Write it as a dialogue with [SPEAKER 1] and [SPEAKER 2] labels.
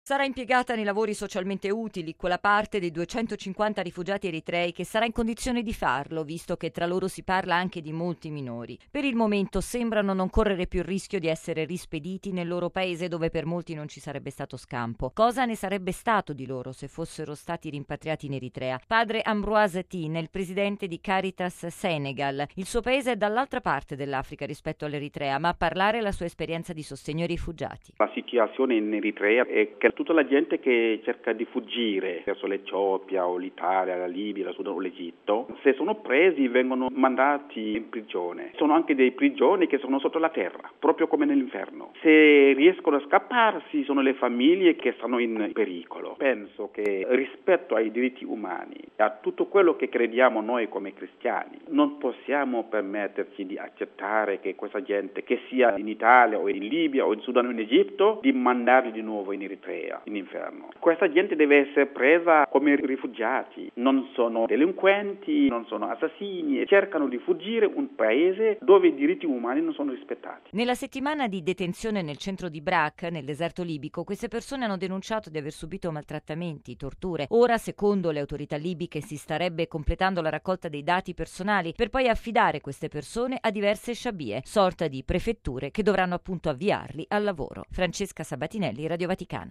[SPEAKER 1] Sarà impiegata nei lavori socialmente utili, quella parte dei 250 rifugiati eritrei che sarà in condizione di farlo, visto che tra loro si parla anche di molti minori. Per il momento sembrano non correre più il rischio di essere rispediti nel loro paese dove per molti non ci sarebbe stato scampo. Cosa ne sarebbe stato di loro se fossero stati rimpatriati in Eritrea? Padre Ambroise Tine, il presidente di Caritas Senegal. Il suo paese è dall'altra parte dell'Africa rispetto all'Eritrea, ma a parlare la sua esperienza di sostegno ai rifugiati.
[SPEAKER 2] La situazione in Eritrea è che tutta la gente che cerca di fuggire verso l'Etiopia o l'Italia, la Libia, la Sudan o l'Egitto, se sono presi vengono mandati in prigione. Sono anche dei prigioni che sono sotto la terra, proprio come nell'inferno. Se riescono a scapparsi sono le famiglie che stanno in pericolo. Penso che rispetto ai diritti umani e a tutto quello che crediamo noi come cristiani, non possiamo permetterci di accettare che questa gente, che sia in Italia o in Libia o in Sudan o in Egitto, di mandarli di nuovo in Eritrea, in inferno. Questa gente deve essere presa come rifugiati, non sono delinquenti, non sono assassini, cercano di fuggire un paese dove i diritti umani non sono rispettati.
[SPEAKER 1] Nella settimana di detenzione nel centro di Brak, nel deserto libico, queste persone hanno denunciato di aver subito maltrattamenti, torture. Ora, secondo le autorità libiche, si starebbe completando la raccolta dei dati personali per poi affidare queste persone a diverse sciabie, sorta di prefetture che dovranno appunto avviarli al lavoro. Francesca Sabatinelli, Radio Vaticana.